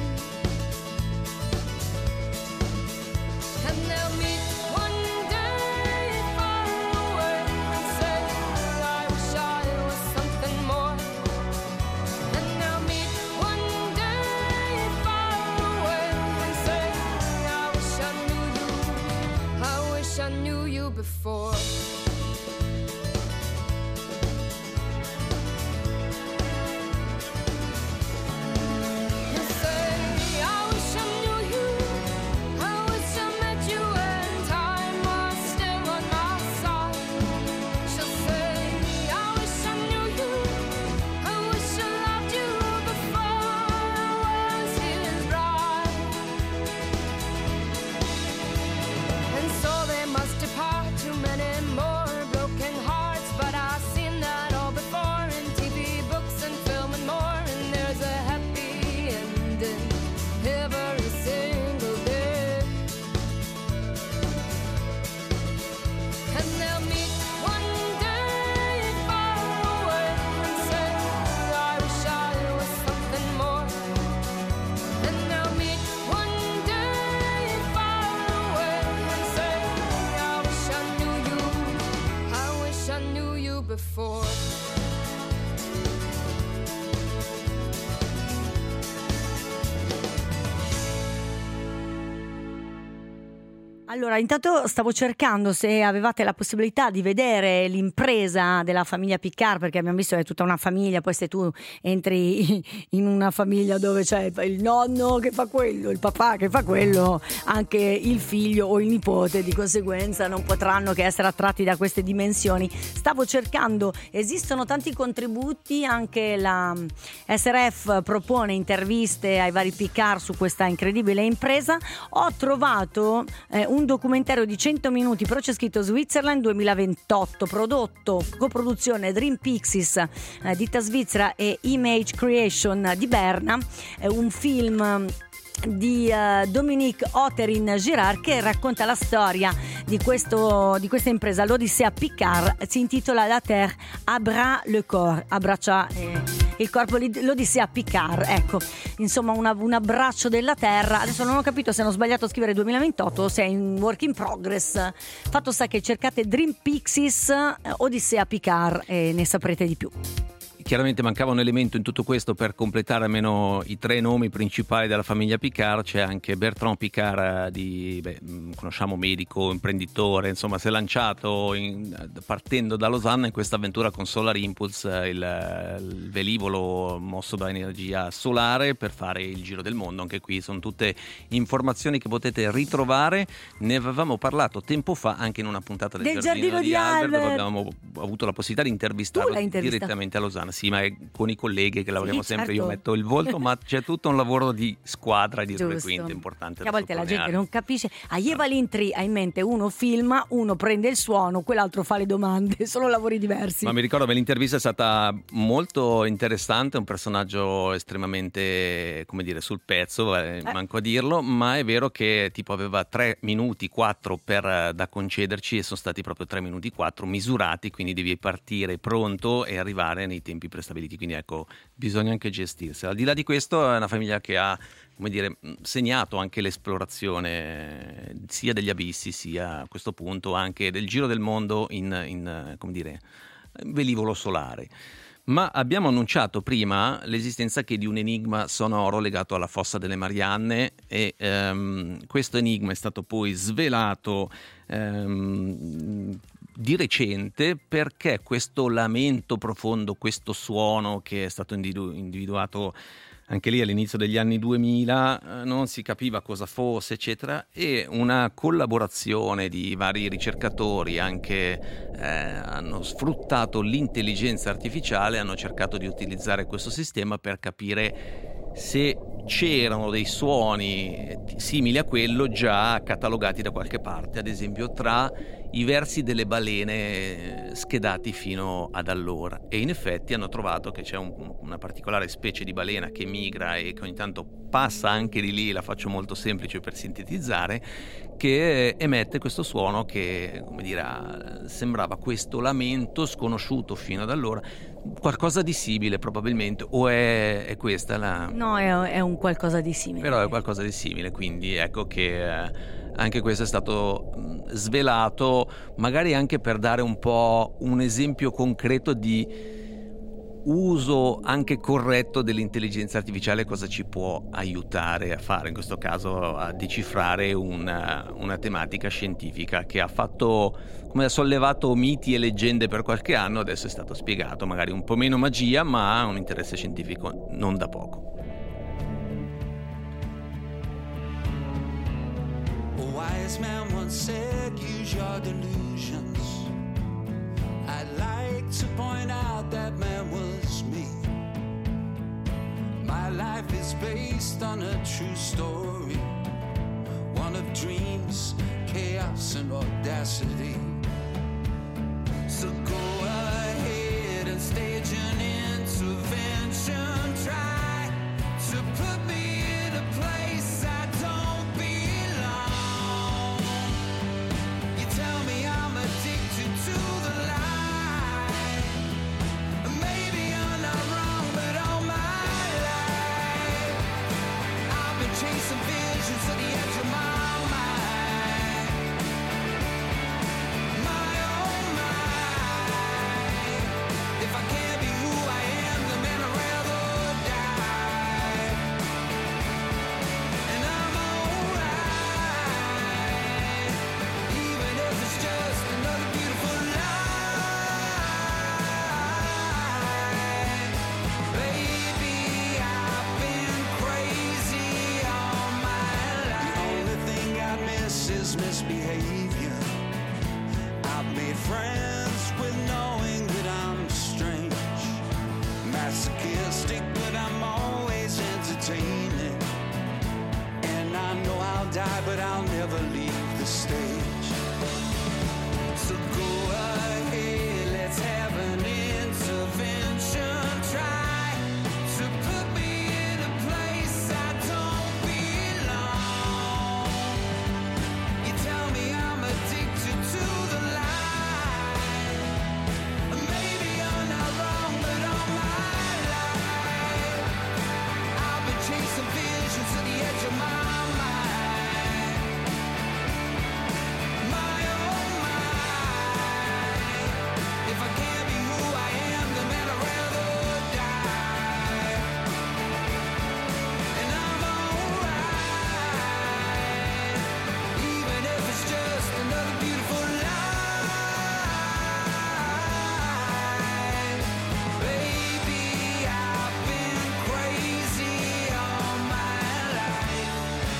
And they'll meet one day far away and say, I wish I was something more. And they'll meet one day far away and say, I wish I knew you, I wish I knew you before. You say, I wish I knew you, I wish I met you when time was still on my side. She'll say, I wish I knew you, I wish I loved you before I was his bride. And so they must depart, too many more broken hearts, but I've seen that all before in TV, books and film and more. And there's a happy ending every single day. And they'll meet one day far away and say, I wish I was something more. And they'll meet one day far away and say, I wish I knew you, I wish I knew you before. Allora, intanto stavo cercando se avevate la possibilità di vedere l'impresa della famiglia Picard, perché abbiamo visto che è tutta una famiglia. Poi se tu entri in una famiglia dove c'è il nonno che fa quello, il papà che fa quello, anche il figlio o il nipote di conseguenza non potranno che essere attratti da queste dimensioni. Stavo cercando, esistono tanti contributi, anche la SRF propone interviste ai vari Picard su questa incredibile impresa. Ho trovato un documentario di 100 minuti, però c'è scritto Switzerland 2028, prodotto, coproduzione Dream Pixies, ditta svizzera, e Image Creation di Berna. È un film di Dominique Otterin-Girard che racconta la storia di questa impresa, l'Odissea Picard. Si intitola La Terre abra le corps, abbraccia il corpo, l'Odissea Picard, ecco, insomma un abbraccio della terra. Adesso non ho capito se hanno sbagliato a scrivere 2028 o se è in work in progress. Fatto sta che cercate Dream Pixies Odissea Picard e ne saprete di più. Chiaramente mancava un elemento in tutto questo per completare almeno i 3 nomi principali della famiglia Picard. C'è anche Bertrand Picard, conosciamo, medico, imprenditore, insomma si è lanciato partendo da Losanna in questa avventura con Solar Impulse, il velivolo mosso da energia solare per fare il giro del mondo. Anche qui sono tutte informazioni che potete ritrovare. Ne avevamo parlato tempo fa anche in una puntata del Giardino di Albert, dove abbiamo avuto la possibilità di intervistarlo direttamente a Losanna. Sì, ma è con i colleghi che lavoriamo sempre, certo. Io metto il volto, ma c'è tutto un lavoro di squadra dietro le quinte importante. Che a volte la gente non capisce. A Jevalin Tree ha in mente, uno filma, uno prende il suono, quell'alro fa le domande, sono lavori diversi. Ma mi ricordo che l'intervista è stata molto interessante, un personaggio estremamente, come dire, sul pezzo, manco a dirlo, ma è vero che tipo aveva 3 minuti 4 da concederci, e sono stati proprio 3 minuti 4 misurati, quindi devi partire pronto e arrivare nei tempi prestabiliti, quindi ecco, bisogna anche gestirsi. Al di là di questo è una famiglia che ha, come dire, segnato anche l'esplorazione sia degli abissi sia a questo punto anche del giro del mondo in come dire, velivolo solare. Ma abbiamo annunciato prima l'esistenza che di un enigma sonoro legato alla fossa delle Marianne, e questo enigma è stato poi svelato di recente, perché questo lamento profondo, questo suono che è stato individuato anche lì all'inizio degli anni 2000, non si capiva cosa fosse, eccetera, e una collaborazione di vari ricercatori anche hanno sfruttato l'intelligenza artificiale, hanno cercato di utilizzare questo sistema per capire se c'erano dei suoni simili a quello già catalogati da qualche parte, ad esempio tra i versi delle balene schedati fino ad allora, e in effetti hanno trovato che c'è una particolare specie di balena che migra e che ogni tanto passa anche di lì, la faccio molto semplice per sintetizzare, che emette questo suono che, come dire, sembrava questo lamento sconosciuto fino ad allora, qualcosa di simile probabilmente, o è questa la... No, è un qualcosa di simile. Però è qualcosa di simile, quindi ecco che anche questo è stato svelato, magari anche per dare un po' un esempio concreto di uso anche corretto dell'intelligenza artificiale, cosa ci può aiutare a fare, in questo caso a decifrare una tematica scientifica che ha sollevato miti e leggende per qualche anno. Adesso è stato spiegato, magari un po' meno magia, ma un interesse scientifico non da poco. A wise man once said, use your delusions. I'd like to point out that man was me. My life is based on a true story, one of dreams, chaos and audacity. So go ahead and stage an intervention. Try to put me in a place I don't belong. You tell me I'm addicted to the lie. Maybe I'm not wrong, but all my life I've been chasing visions to the edge of my mind. My oh my, if I can't be who I am, then I'd rather die. And I'm alright, even if it's just another beautiful lie. Baby, I've been crazy all my life. The only thing I miss is misbehavior. I've made friends with knowing that I'm strange, masochistic, but I'm always entertaining. And I know I'll die, but I'll never leave the stage. So go ahead, let's have an intervention. Try to put me in a place I don't belong. You tell me I'm addicted to the lie. Maybe I'm not wrong, but all my life I've been chasing visions to the edge of my mind. My oh my, if I can't be who I am, then man I'd rather die. And I'm alright, even if it's just another beautiful lie. Baby, I've been crazy all my life.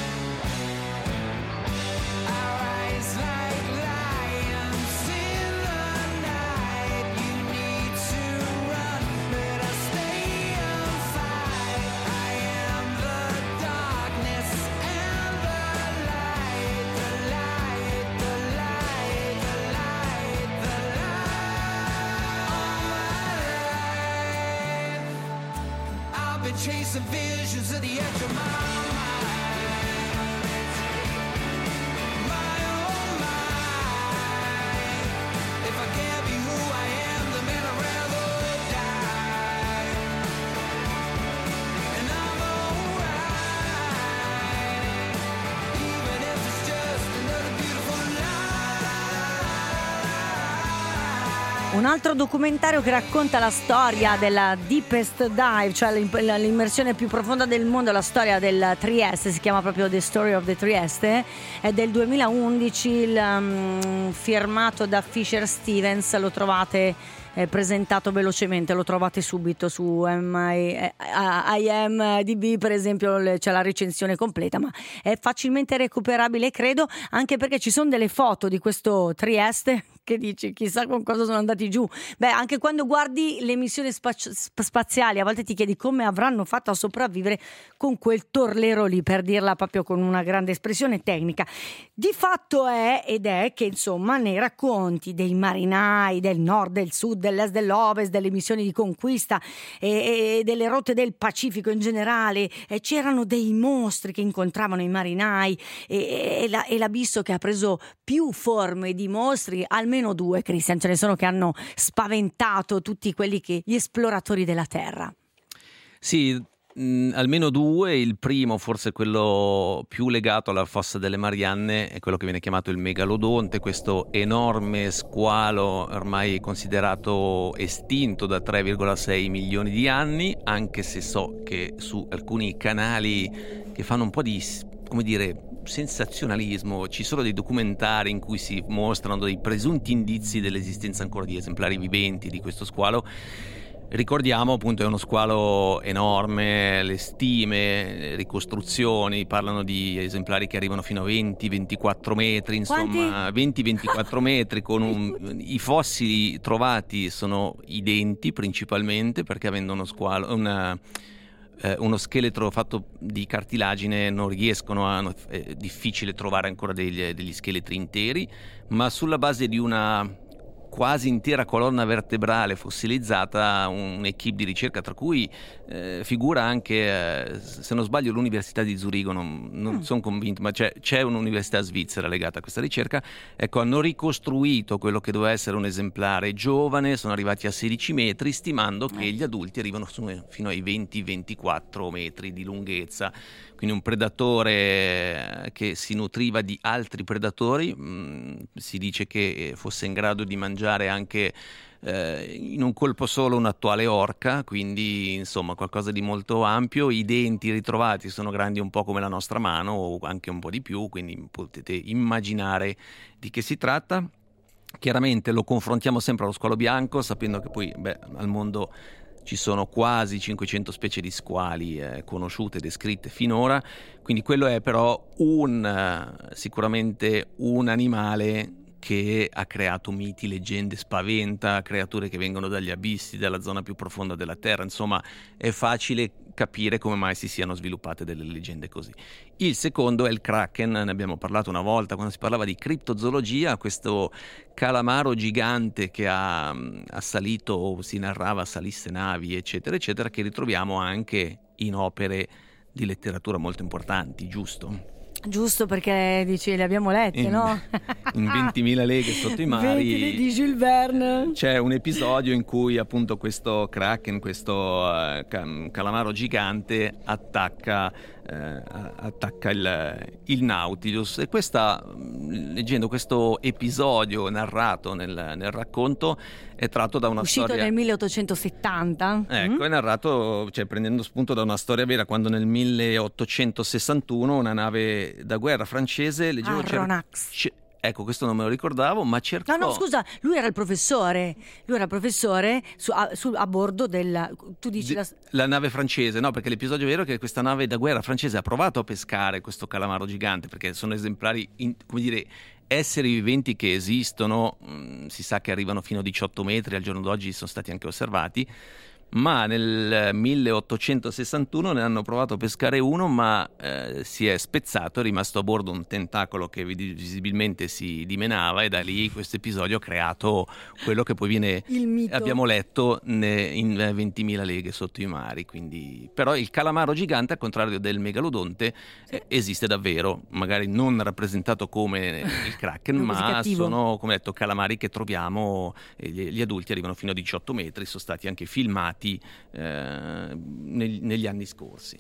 I rise like lions in the night. You need to run, but I stay and fight. I am the darkness and the light, the light, the light, the light, the light. All my life I've been chasing visions at the edge of my mind. My oh my, if I can't be who I am, then man I'd rather die. And I'm alright, even if it's just another beautiful lie. Un altro documentario che racconta la storia della Deepest Dive, cioè l'immersione più profonda del mondo, la storia del Trieste, si chiama proprio The Story of the Trieste, è del 2011, firmato da Fisher Stevens. Lo trovate presentato velocemente, lo trovate subito su IMDb, per esempio c'è la recensione completa, ma è facilmente recuperabile, credo, anche perché ci sono delle foto di questo Trieste che dici chissà con cosa sono andati giù. Beh, anche quando guardi le missioni spaziali a volte ti chiedi come avranno fatto a sopravvivere con quel torlero lì, per dirla proprio con una grande espressione tecnica. Di fatto è che insomma nei racconti dei marinai del nord, del sud, dell'est, dell'ovest, delle missioni di conquista e delle rotte del Pacifico in generale, c'erano dei mostri che incontravano i marinai e l'abisso che ha preso più forme di mostri, almeno due, Christian, ce ne sono che hanno spaventato tutti quelli gli esploratori della Terra. Sì, almeno due. Il primo, forse quello più legato alla fossa delle Marianne, è quello che viene chiamato il megalodonte, questo enorme squalo ormai considerato estinto da 3,6 milioni di anni, anche se so che su alcuni canali che fanno un po' di, come dire, sensazionalismo, ci sono dei documentari in cui si mostrano dei presunti indizi dell'esistenza ancora di esemplari viventi di questo squalo. Ricordiamo appunto è uno squalo enorme, le stime, ricostruzioni parlano di esemplari che arrivano fino a 20-24 metri, insomma 20-24 metri, con i fossili trovati sono i denti principalmente, perché avendo uno squalo, uno scheletro fatto di cartilagine non riescono è difficile trovare ancora degli scheletri interi, ma sulla base di una quasi intera colonna vertebrale fossilizzata, un'equipe di ricerca, tra cui figura anche, se non sbaglio, l'Università di Zurigo, non sono convinto, ma c'è un'università svizzera legata a questa ricerca. Ecco, hanno ricostruito quello che doveva essere un esemplare giovane, sono arrivati a 16 metri, stimando che gli adulti arrivano fino ai 20-24 metri di lunghezza. Quindi un predatore che si nutriva di altri predatori, si dice che fosse in grado di mangiare anche in un colpo solo un'attuale orca, quindi insomma qualcosa di molto ampio. I denti ritrovati sono grandi un po' come la nostra mano o anche un po' di più, quindi potete immaginare di che si tratta. Chiaramente lo confrontiamo sempre allo squalo bianco, sapendo che poi al mondo ci sono quasi 500 specie di squali conosciute e descritte finora, quindi quello è però sicuramente un animale che ha creato miti, leggende, spaventa creature che vengono dagli abissi, dalla zona più profonda della Terra. Insomma, è facile capire come mai si siano sviluppate delle leggende così. Il secondo è il Kraken, ne abbiamo parlato una volta quando si parlava di criptozoologia, questo calamaro gigante che ha assalito, o si narrava salisse navi, eccetera, eccetera, che ritroviamo anche in opere di letteratura molto importanti, giusto? Giusto, perché dici le abbiamo lette, no? In 20.000 leghe sotto i mari 20 di Jules Verne. c'è un episodio in cui appunto questo Kraken, questo calamaro gigante attacca il Nautilus, e leggendo questo episodio narrato nel racconto, è tratto da una uscito storia nel 1870. Ecco, è narrato, cioè prendendo spunto da una storia vera, quando nel 1861 una nave da guerra francese, leggevo Aronnax. ecco, questo non me lo ricordavo, ma cercò... No, scusa, lui era il professore a bordo del... Tu dici la nave francese, no, perché l'episodio vero è che questa nave da guerra francese ha provato a pescare questo calamaro gigante, perché sono esemplari, come dire, esseri viventi che esistono, si sa che arrivano fino a 18 metri, al giorno d'oggi sono stati anche osservati, ma nel 1861 ne hanno provato a pescare uno, ma si è spezzato, è rimasto a bordo un tentacolo che visibilmente si dimenava, e da lì questo episodio ha creato quello che poi viene, il mito. Abbiamo letto in 20.000 leghe sotto i mari. Quindi, però il calamaro gigante, al contrario del megalodonte, esiste davvero, magari non rappresentato come il Kraken, ma sono, come detto, calamari che troviamo, gli adulti arrivano fino a 18 metri, sono stati anche filmati negli anni scorsi.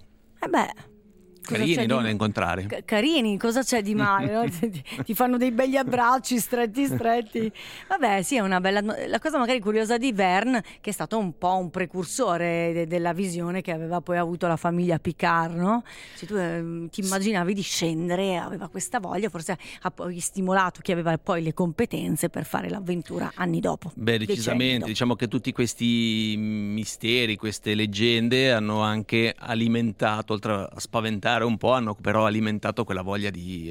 Carini, no, da incontrare. Carini, cosa c'è di male? No? Ti fanno dei begli abbracci stretti. Vabbè, sì, è una bella... La cosa magari curiosa di Verne, che è stato un po' un precursore della visione che aveva poi avuto la famiglia Picard, no? Se tu ti immaginavi di scendere, aveva questa voglia, forse ha poi stimolato chi aveva poi le competenze per fare l'avventura anni dopo. Beh, decisamente. Diciamo che tutti questi misteri, queste leggende hanno anche alimentato, oltre a spaventare un po', hanno però alimentato quella voglia di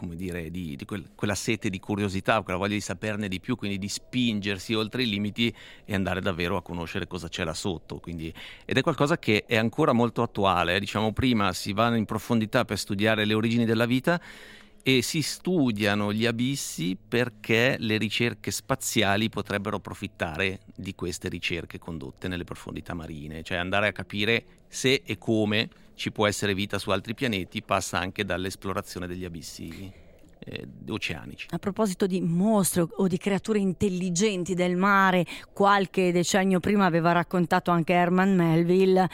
quella sete di curiosità, quella voglia di saperne di più, quindi di spingersi oltre i limiti e andare davvero a conoscere cosa c'è là sotto. Quindi, ed è qualcosa che è ancora molto attuale. Diciamo, prima si va in profondità per studiare le origini della vita e si studiano gli abissi perché le ricerche spaziali potrebbero approfittare di queste ricerche condotte nelle profondità marine, cioè andare a capire se e come ci può essere vita su altri pianeti passa anche dall'esplorazione degli abissi oceanici. A proposito di mostri o di creature intelligenti del mare, qualche decennio prima aveva raccontato anche Herman Melville.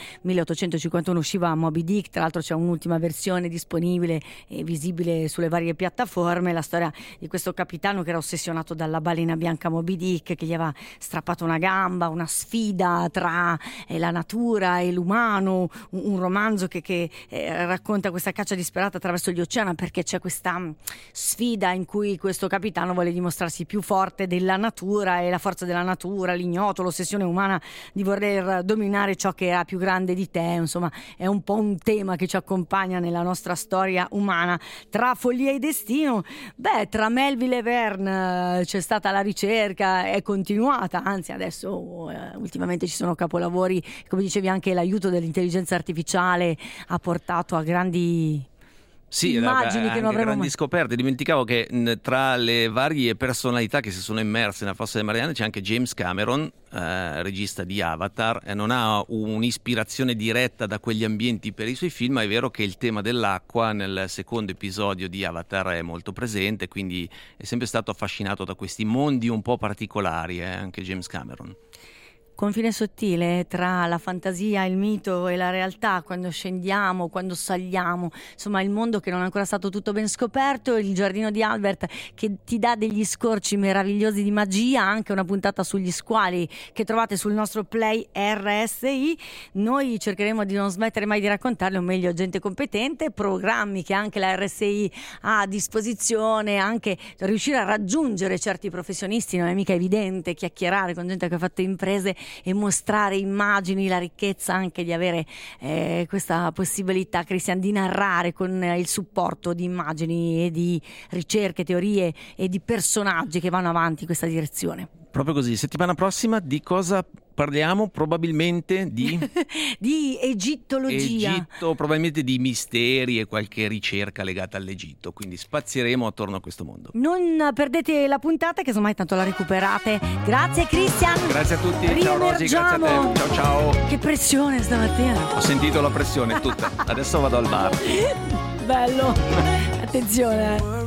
1851 usciva Moby Dick, tra l'altro c'è un'ultima versione disponibile e visibile sulle varie piattaforme, la storia di questo capitano che era ossessionato dalla balena bianca Moby Dick, che gli aveva strappato una gamba, una sfida tra la natura e l'umano, un romanzo che racconta questa caccia disperata attraverso gli oceani, perché c'è questa sfida in cui questo capitano vuole dimostrarsi più forte della natura, e la forza della natura, l'ignoto, l'ossessione umana di voler dominare ciò che era più grande di te. Insomma, è un po' un tema che ci accompagna nella nostra storia umana. Tra follia e destino, tra Melville e Verne c'è stata la ricerca, è continuata, anzi adesso ultimamente ci sono capolavori, come dicevi anche l'aiuto dell'intelligenza artificiale ha portato a grandi immagini che non avremmo grandi mai... scoperte. Dimenticavo che tra le varie personalità che si sono immerse nella fossa delle Marianne c'è anche James Cameron, regista di Avatar, e non ha un'ispirazione diretta da quegli ambienti per i suoi film, ma è vero che il tema dell'acqua nel secondo episodio di Avatar è molto presente, quindi è sempre stato affascinato da questi mondi un po' particolari, anche James Cameron. Confine sottile tra la fantasia, il mito e la realtà, quando scendiamo, quando saliamo, insomma il mondo che non è ancora stato tutto ben scoperto, il giardino di Albert che ti dà degli scorci meravigliosi di magia, anche una puntata sugli squali che trovate sul nostro Play RSI. Noi cercheremo di non smettere mai di raccontarle, o meglio gente competente, programmi che anche la RSI ha a disposizione, anche riuscire a raggiungere certi professionisti, non è mica evidente chiacchierare con gente che ha fatto imprese e mostrare immagini, la ricchezza anche di avere questa possibilità, Christian, di narrare con il supporto di immagini e di ricerche, teorie e di personaggi che vanno avanti in questa direzione. Proprio così. Settimana prossima di cosa parliamo? Probabilmente di di egittologia. Egitto, probabilmente di misteri e qualche ricerca legata all'Egitto, quindi spazieremo attorno a questo mondo. Non perdete la puntata, che insomma tanto la recuperate. Grazie Christian. Grazie a tutti, ciao Rosy, grazie a te, ciao ciao. Che pressione stamattina. Ho sentito la pressione tutta, adesso vado al bar. Bello. Attenzione.